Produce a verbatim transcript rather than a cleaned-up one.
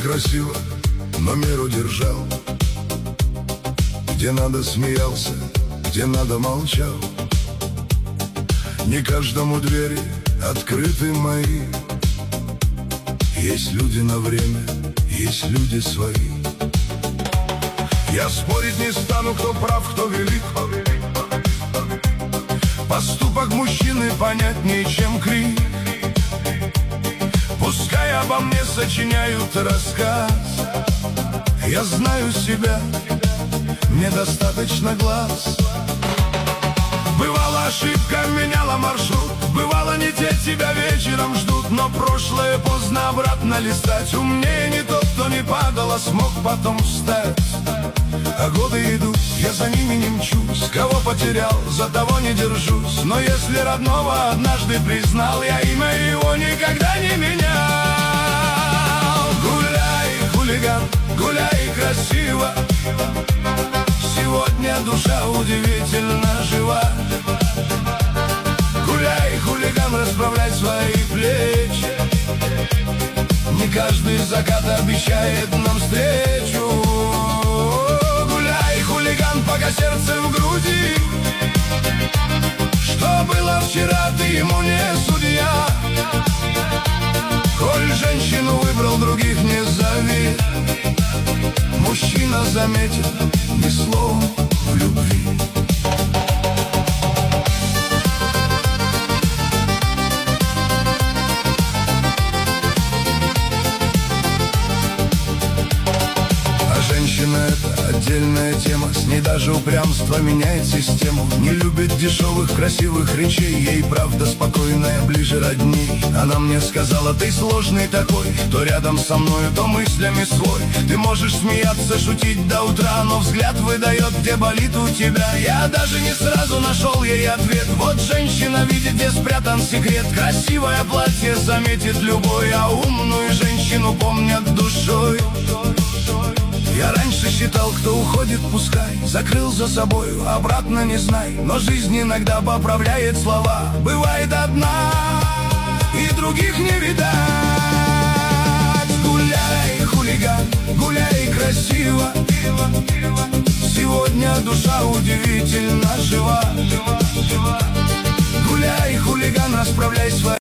красиво, но меру держал. Где надо смеялся, где надо молчал. Не каждому двери открыты мои. Есть люди на время, есть люди свои. Я спорить не стану, кто прав, кто велик. Поступок мужчины понятнее, чем крик. Пускай обо мне сочиняют рассказ. Я знаю себя, мне достаточно глаз. Бывала ошибка, меняла маршрут. Бывало, не те тебя вечером ждут. Но прошлое поздно обратно листать. Умнее не тот, кто не падал, а смог потом встать. А годы идут, я за ними не мчусь. Кого потерял, за того не держусь. Но если родного однажды признал, я имя его никогда не менял. Гуляй, хулиган, гуляй красиво. Сегодня душа удивительно жива. Гуляй, хулиган, расправляй свои плечи. Не каждый закат обещает нам встречу. Гуляй, хулиган, пока сердце в груди. Что было вчера, ты ему не судья. Коль женщину выбрал, других не зови. Мужчина заметит ни слова в любви. Женщина — это отдельная тема. С ней даже упрямство меняет систему. Не любит дешевых красивых речей. Ей правда спокойная ближе родней. Она мне сказала: ты сложный такой. То рядом со мною, то мыслями свой. Ты можешь смеяться, шутить до утра, но взгляд выдает, где болит у тебя. Я даже не сразу нашел ей ответ. Вот женщина видит, где спрятан секрет. Красивое платье заметит любой, а умную женщину помнят душой. Я раньше считал, кто уходит, пускай. Закрыл за собою, обратно не знай. Но жизнь иногда поправляет слова. Бывает одна, и других не видать. Гуляй, хулиган, гуляй красиво. Сегодня душа удивительно жива. Гуляй, хулиган, расправляй свои